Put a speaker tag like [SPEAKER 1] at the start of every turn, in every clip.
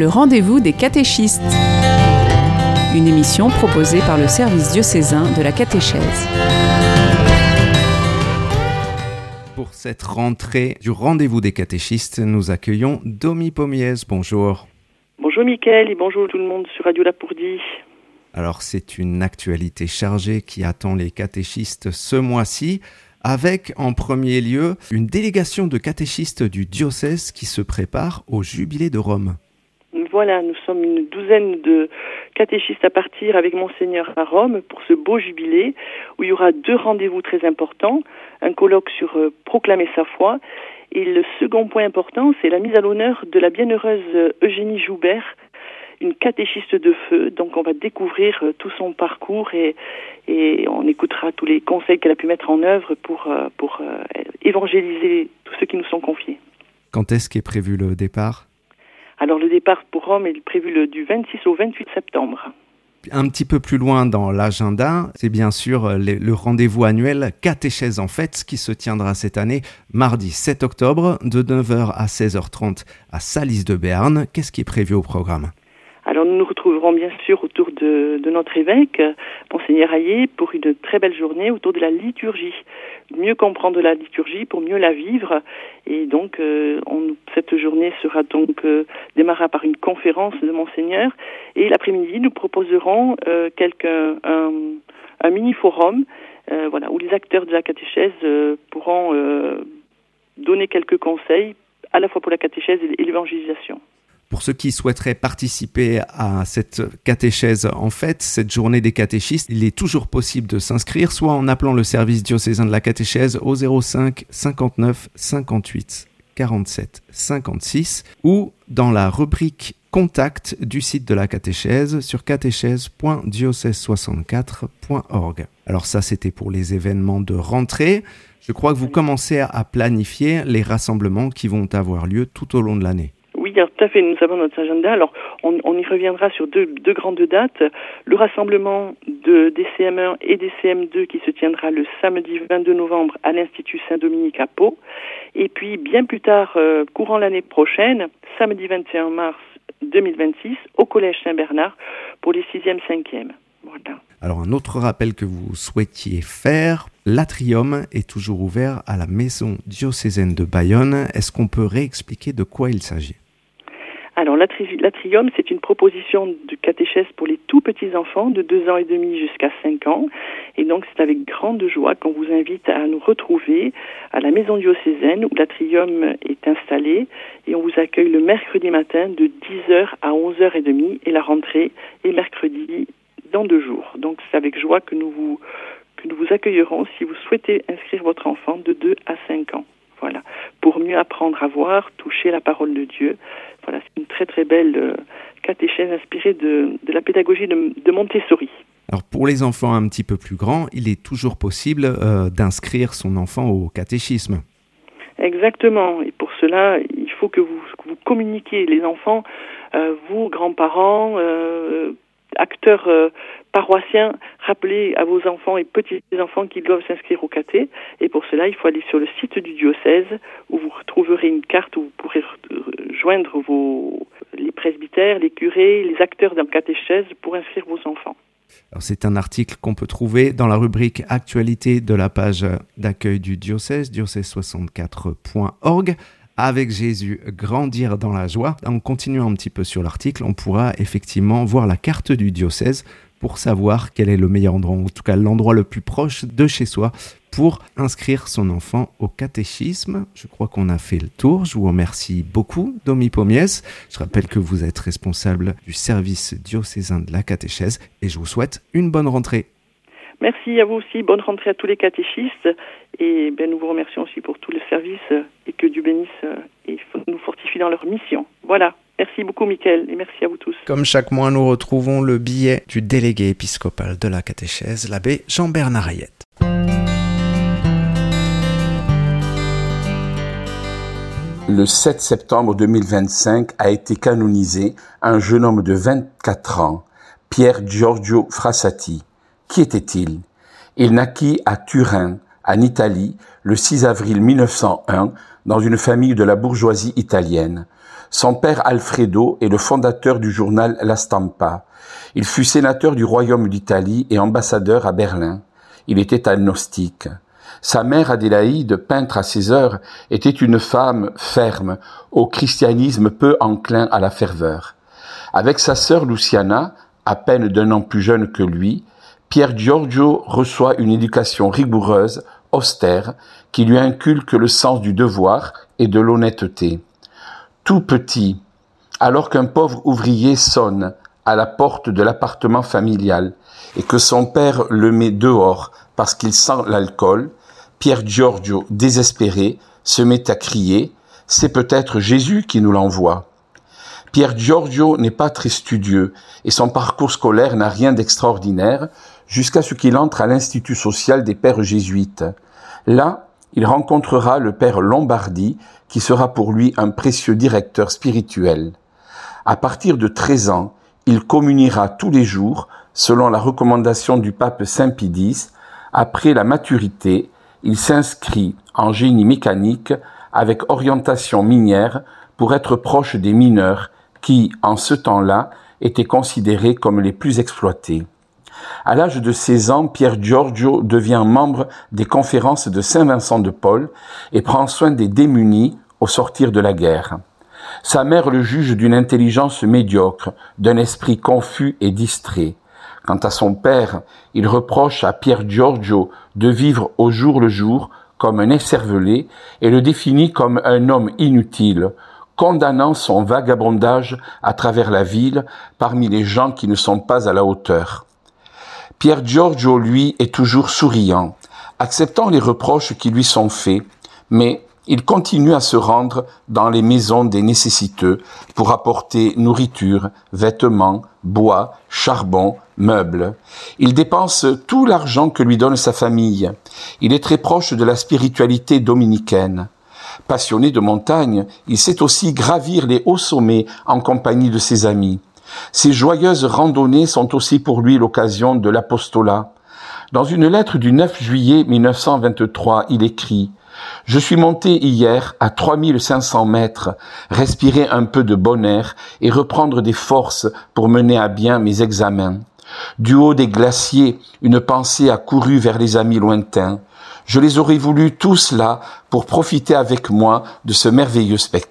[SPEAKER 1] Le rendez-vous des catéchistes. Une émission proposée par le service diocésain de la catéchèse.
[SPEAKER 2] Pour cette rentrée du rendez-vous des catéchistes, nous accueillons Domi Pomies. Bonjour.
[SPEAKER 3] Bonjour Mickaël et bonjour tout le monde sur Radio Lapourdie.
[SPEAKER 2] Alors c'est une actualité chargée qui attend les catéchistes ce mois-ci, avec en premier lieu une délégation de catéchistes du diocèse qui se prépare au Jubilé de Rome.
[SPEAKER 3] Voilà, nous sommes une douzaine de catéchistes à partir avec Monseigneur à Rome pour ce beau jubilé où il y aura 2 rendez-vous très importants, un colloque sur proclamer sa foi et le second point important c'est la mise à l'honneur de la bienheureuse Eugénie Joubert, une catéchiste de feu, donc on va découvrir tout son parcours et on écoutera tous les conseils qu'elle a pu mettre en œuvre pour évangéliser tous ceux qui nous sont confiés.
[SPEAKER 2] Quand est-ce qu'est prévu le départ ?
[SPEAKER 3] Alors le départ pour Rome est prévu du 26 au 28 septembre.
[SPEAKER 2] Un petit peu plus loin dans l'agenda, c'est bien sûr le rendez-vous annuel Catéchèse en fête qui se tiendra cette année mardi 7 octobre de 9h à 16h30 à Salis de Béarn. Qu'est-ce qui est prévu au programme ?
[SPEAKER 3] Alors nous nous retrouverons bien sûr autour de notre évêque, Monseigneur Hayet, pour une très belle journée autour de la liturgie. Mieux comprendre la liturgie pour mieux la vivre. Et donc cette journée sera démarrera par une conférence de Monseigneur. Et l'après-midi, nous proposerons un mini-forum où les acteurs de la catéchèse pourront donner quelques conseils à la fois pour la catéchèse et l'évangélisation.
[SPEAKER 2] Pour ceux qui souhaiteraient participer à cette catéchèse en fête, cette journée des catéchistes, il est toujours possible de s'inscrire, soit en appelant le service diocésain de la catéchèse au 05 59 58 47 56 ou dans la rubrique Contact du site de la catéchèse sur catéchèse.diocèse64.org. Alors ça, c'était pour les événements de rentrée. Je crois que vous commencez à planifier les rassemblements qui vont avoir lieu tout au long de l'année.
[SPEAKER 3] Oui, tout à fait, nous avons notre agenda. Alors, on y reviendra sur deux grandes dates. Le rassemblement des CM1 et des CM2 qui se tiendra le samedi 22 novembre à l'Institut Saint-Dominique à Pau. Et puis, bien plus tard, courant l'année prochaine, samedi 21 mars 2026, au Collège Saint-Bernard pour les 6e, 5e. Voilà.
[SPEAKER 2] Alors, un autre rappel que vous souhaitiez faire, l'Atrium est toujours ouvert à la Maison diocésaine de Bayonne. Est-ce qu'on peut réexpliquer de quoi il s'agit ?
[SPEAKER 3] Alors, l'Atrium, c'est une proposition de catéchèse pour les tout petits enfants de 2 ans et demi jusqu'à 5 ans. Et donc, c'est avec grande joie qu'on vous invite à nous retrouver à la maison diocésaine où l'Atrium est installé. Et on vous accueille le mercredi matin de 10h à 11h30 et la rentrée est mercredi dans 2 jours. Donc, c'est avec joie que nous vous accueillerons si vous souhaitez inscrire votre enfant de 2 à 5 ans. Voilà, pour mieux apprendre à voir, toucher la parole de Dieu. Voilà, c'est une très très belle catéchèse inspirée de la pédagogie de Montessori.
[SPEAKER 2] Alors pour les enfants un petit peu plus grands, il est toujours possible d'inscrire son enfant au catéchisme.
[SPEAKER 3] Exactement, et pour cela, il faut que vous communiquiez les enfants, vous, grands-parents, acteurs paroissiens, rappelez à vos enfants et petits-enfants qu'ils doivent s'inscrire au caté. Et pour cela, il faut aller sur le site du diocèse où vous retrouverez une carte où vous pourrez joindre les presbytères, les curés, les acteurs d'un catéchèse pour inscrire vos enfants.
[SPEAKER 2] Alors c'est un article qu'on peut trouver dans la rubrique Actualité de la page d'accueil du diocèse, diocèse64.org. Avec Jésus, grandir dans la joie. En continuant un petit peu sur l'article, on pourra effectivement voir la carte du diocèse pour savoir quel est le meilleur endroit, en tout cas l'endroit le plus proche de chez soi pour inscrire son enfant au catéchisme. Je crois qu'on a fait le tour. Je vous remercie beaucoup, Domi Pomies. Je rappelle que vous êtes responsable du service diocésain de la catéchèse et je vous souhaite une bonne rentrée.
[SPEAKER 3] Merci à vous aussi, bonne rentrée à tous les catéchistes et nous vous remercions aussi pour tout le service et que Dieu bénisse et nous fortifie dans leur mission. Voilà, merci beaucoup Mickaël et merci à vous tous.
[SPEAKER 2] Comme chaque mois, nous retrouvons le billet du délégué épiscopal de la catéchèse, l'abbé Jean-Bernard Hayet.
[SPEAKER 4] Le 7 septembre 2025 a été canonisé un jeune homme de 24 ans, Pierre Giorgio Frassati. Qui était-il ? Il naquit à Turin, en Italie, le 6 avril 1901, dans une famille de la bourgeoisie italienne. Son père Alfredo est le fondateur du journal La Stampa. Il fut sénateur du Royaume d'Italie et ambassadeur à Berlin. Il était agnostique. Sa mère Adélaïde, peintre à ses heures, était une femme ferme, au christianisme peu enclin à la ferveur. Avec sa sœur Luciana, à peine d'1 an plus jeune que lui, Pier Giorgio reçoit une éducation rigoureuse, austère, qui lui inculque le sens du devoir et de l'honnêteté. Tout petit, alors qu'un pauvre ouvrier sonne à la porte de l'appartement familial et que son père le met dehors parce qu'il sent l'alcool, Pier Giorgio, désespéré, se met à crier « C'est peut-être Jésus qui nous l'envoie ». Pier Giorgio n'est pas très studieux et son parcours scolaire n'a rien d'extraordinaire jusqu'à ce qu'il entre à l'Institut social des Pères jésuites. Là, il rencontrera le père Lombardi qui sera pour lui un précieux directeur spirituel. À partir de 13 ans, il communiera tous les jours, selon la recommandation du pape Saint Pie X. Après la maturité, il s'inscrit en génie mécanique avec orientation minière pour être proche des mineurs qui, en ce temps-là, étaient considérés comme les plus exploités. À l'âge de 16 ans, Pier Giorgio devient membre des conférences de Saint-Vincent de Paul et prend soin des démunis au sortir de la guerre. Sa mère le juge d'une intelligence médiocre, d'un esprit confus et distrait. Quant à son père, il reproche à Pier Giorgio de vivre au jour le jour comme un écervelé et le définit comme un homme inutile, condamnant son vagabondage à travers la ville parmi les gens qui ne sont pas à la hauteur. Pier Giorgio, lui, est toujours souriant, acceptant les reproches qui lui sont faits, mais il continue à se rendre dans les maisons des nécessiteux pour apporter nourriture, vêtements, bois, charbon, meubles. Il dépense tout l'argent que lui donne sa famille. Il est très proche de la spiritualité dominicaine. Passionné de montagne, il sait aussi gravir les hauts sommets en compagnie de ses amis. Ces joyeuses randonnées sont aussi pour lui l'occasion de l'apostolat. Dans une lettre du 9 juillet 1923, il écrit « Je suis monté hier à 3500 mètres, respirer un peu de bon air et reprendre des forces pour mener à bien mes examens. Du haut des glaciers, une pensée a couru vers les amis lointains. Je les aurais voulu tous là pour profiter avec moi de ce merveilleux spectacle. »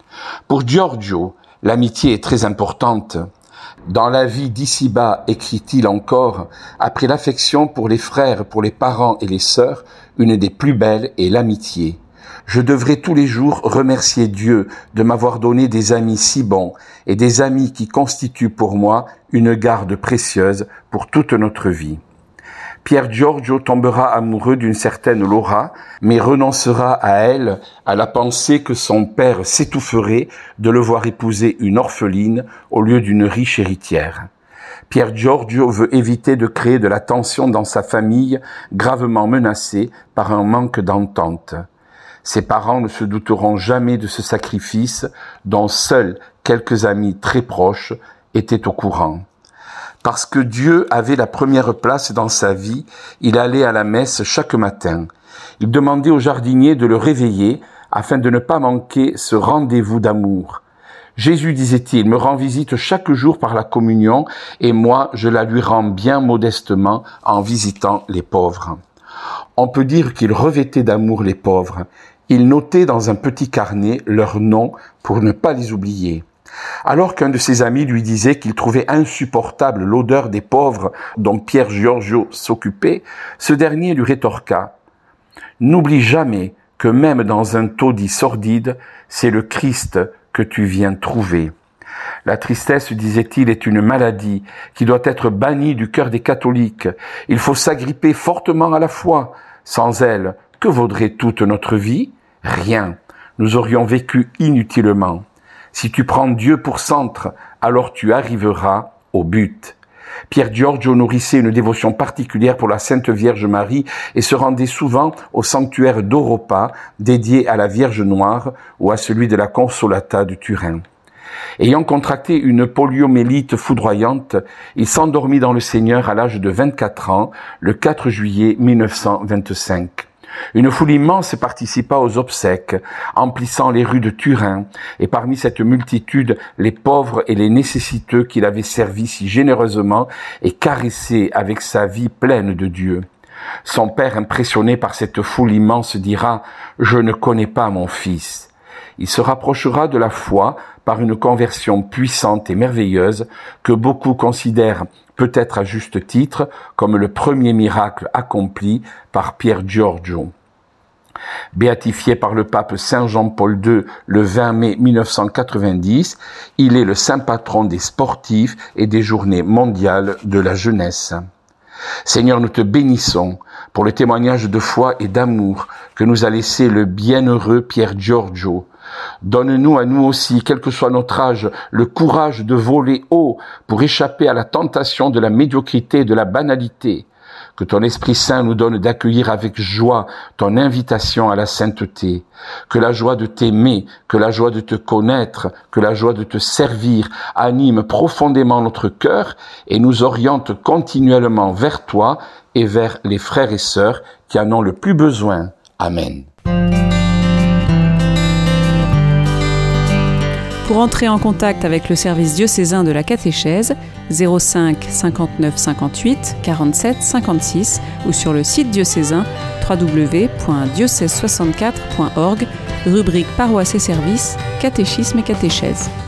[SPEAKER 4] Pour Giorgio, l'amitié est très importante. Dans la vie d'ici-bas, écrit-il encore, après l'affection pour les frères, pour les parents et les sœurs, une des plus belles est l'amitié. Je devrais tous les jours remercier Dieu de m'avoir donné des amis si bons et des amis qui constituent pour moi une garde précieuse pour toute notre vie. Pier Giorgio tombera amoureux d'une certaine Laura, mais renoncera à elle à la pensée que son père s'étoufferait de le voir épouser une orpheline au lieu d'une riche héritière. Pier Giorgio veut éviter de créer de la tension dans sa famille gravement menacée par un manque d'entente. Ses parents ne se douteront jamais de ce sacrifice dont seuls quelques amis très proches étaient au courant. Parce que Dieu avait la première place dans sa vie, il allait à la messe chaque matin. Il demandait au jardinier de le réveiller afin de ne pas manquer ce rendez-vous d'amour. Jésus, disait-il, me rend visite chaque jour par la communion et moi, je la lui rends bien modestement en visitant les pauvres. On peut dire qu'il revêtait d'amour les pauvres. Il notait dans un petit carnet leurs noms pour ne pas les oublier. Alors qu'un de ses amis lui disait qu'il trouvait insupportable l'odeur des pauvres dont Pier Giorgio s'occupait, ce dernier lui rétorqua « N'oublie jamais que même dans un taudis sordide, c'est le Christ que tu viens trouver. » La tristesse, disait-il, est une maladie qui doit être bannie du cœur des catholiques. Il faut s'agripper fortement à la foi. Sans elle, que vaudrait toute notre vie? Rien. Nous aurions vécu inutilement. Si tu prends Dieu pour centre, alors tu arriveras au but. Pier Giorgio nourrissait une dévotion particulière pour la Sainte Vierge Marie et se rendait souvent au sanctuaire d'Europa, dédié à la Vierge Noire ou à celui de la Consolata de Turin. Ayant contracté une poliomyélite foudroyante, il s'endormit dans le Seigneur à l'âge de 24 ans, le 4 juillet 1925. Une foule immense participa aux obsèques, emplissant les rues de Turin, et parmi cette multitude, les pauvres et les nécessiteux qu'il avait servis si généreusement et caressés avec sa vie pleine de Dieu. Son père, impressionné par cette foule immense, dira « Je ne connais pas mon fils ». Il se rapprochera de la foi par une conversion puissante et merveilleuse que beaucoup considèrent peut-être à juste titre comme le premier miracle accompli par Pier Giorgio. Béatifié par le pape Saint Jean-Paul II le 20 mai 1990, il est le saint patron des sportifs et des journées mondiales de la jeunesse. Seigneur, nous te bénissons pour le témoignage de foi et d'amour que nous a laissé le bienheureux Pier Giorgio. Donne-nous à nous aussi, quel que soit notre âge, le courage de voler haut pour échapper à la tentation de la médiocrité et de la banalité. Que ton Esprit Saint nous donne d'accueillir avec joie ton invitation à la sainteté. Que la joie de t'aimer, que la joie de te connaître, que la joie de te servir anime profondément notre cœur et nous oriente continuellement vers toi et vers les frères et sœurs qui en ont le plus besoin. Amen.
[SPEAKER 1] Pour entrer en contact avec le service diocésain de la catéchèse, 05 59 58 47 56 ou sur le site diocésain www.diocèse64.org, rubrique paroisse et services, catéchisme et catéchèse.